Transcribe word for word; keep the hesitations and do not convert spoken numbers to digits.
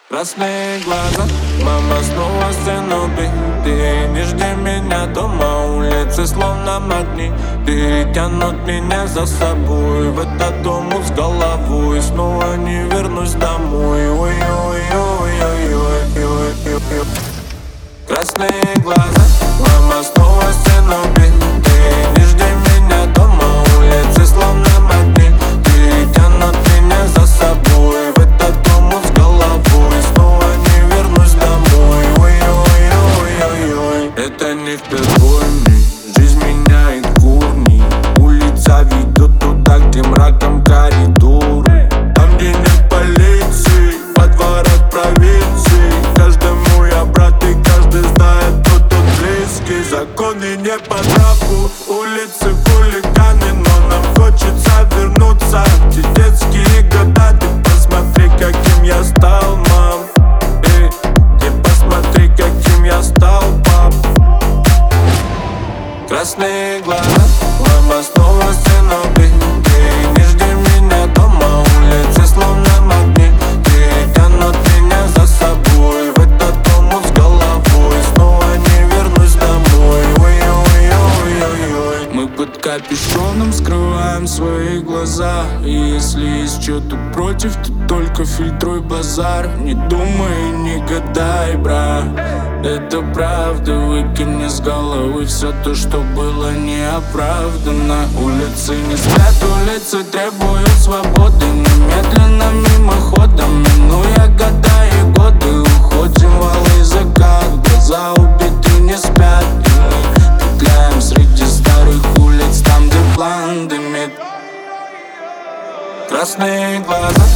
Красные глаза, мама снова сцену бей. Ты не жди меня дома, улицы словно магнит. Ты тянут меня за собой в этот дом с головой. Снова не вернусь домой. Ой-ой-ой-ой-ой-ой-ой. Красные глаза, мама снова сцену бей. Ты не жди меня дома, улицы словно магнит. Ты тянут меня за собой в этот дом с головой. Снова не вернусь домой. Ой-ой-ой-ой-ой. Это не впервой мне, жизнь меняет корни. Улица ведет туда, где мраком коридоры. Там, где нет полиции, во дворах провинции. Каждому я брат и каждый знает, кто тут близкий. Законы не по нраву, улицы хулиганы, но нам хочется вернуться в те детские года. Ты посмотри, каким я стал, мам. Эй, ты посмотри, каким я стал, пап. Красные глаза, мама снова сцену бей. Ты не жди меня дома, улицы словно магнит. Ты тянут меня за собой в этот дом с головой. Снова не вернусь домой. Ой-ой-ой-ой-ой. Мы под капюшоном скрываем свои глаза. И если есть что-то против, то только фильтруй базар. Не думай, не гадай, бра. Это правда, выкинь мне с головы все то, что было неоправданно. Улицы не спят, улицы требуют свободы. Немедленно, мимоходом, минуя года и годы. Уходим в алый закат, глаза убиты не спят. И мы петляем среди старых улиц, там, где план дымит. Красные глаза,